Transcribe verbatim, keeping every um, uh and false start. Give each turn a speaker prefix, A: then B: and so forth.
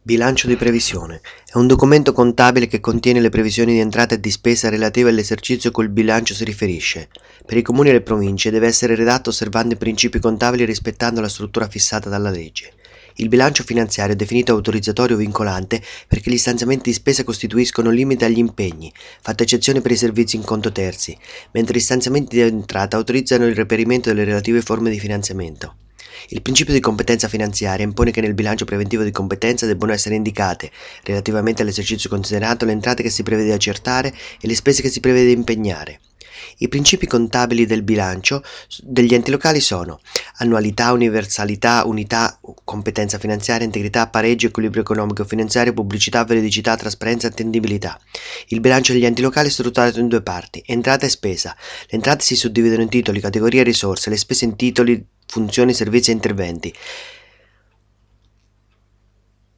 A: Bilancio di previsione. È un documento contabile che contiene le previsioni di entrata e di spesa relative all'esercizio cui il bilancio si riferisce. Per i comuni e le province deve essere redatto osservando i principi contabili e rispettando la struttura fissata dalla legge. Il bilancio finanziario è definito autorizzatorio o vincolante perché gli stanziamenti di spesa costituiscono limite agli impegni, fatta eccezione per i servizi in conto terzi, mentre gli stanziamenti di entrata autorizzano il reperimento delle relative forme di finanziamento. Il principio di competenza finanziaria impone che nel bilancio preventivo di competenza debbano essere indicate, relativamente all'esercizio considerato, le entrate che si prevede accertare e le spese che si prevede impegnare. I principi contabili del bilancio degli enti locali sono annualità, universalità, unità, competenza finanziaria, integrità, pareggio, equilibrio economico-finanziario, pubblicità, veridicità, trasparenza e attendibilità. Il bilancio degli enti locali è strutturato in due parti, entrata e spesa. Le entrate si suddividono in titoli, categorie e risorse, le spese in titoli, funzioni, servizi e interventi.